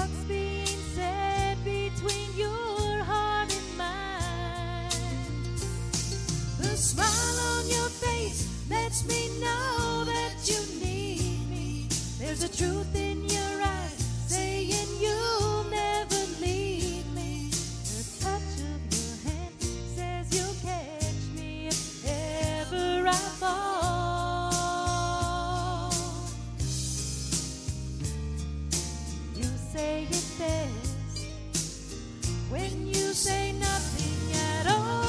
what's being said between your heart and mine. The smile on your face lets me know that you need me. There's a truth in your eyes saying you'll never leave me. The touch of your hand says you'll catch me if ever I fall. You say it best when you say nothing at all.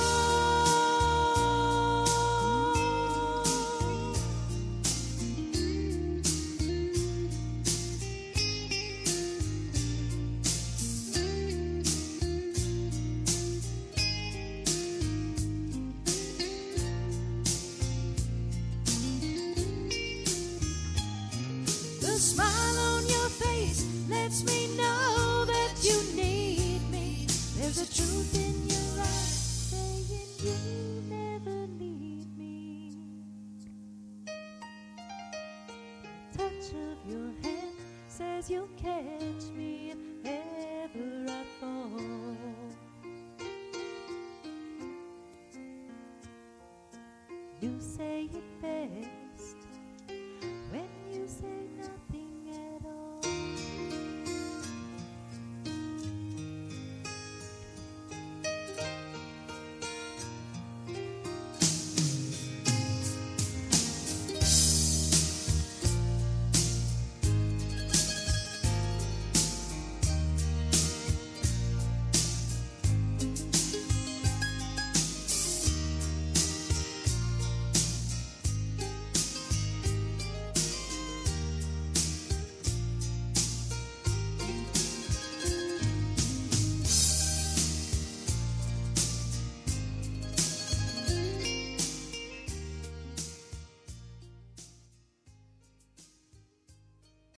The smile on your face lets me know that you need me. There's a truth in your eyes saying you'll never leave me. The touch of your hand says you'll catch me if ever I fall. You say it best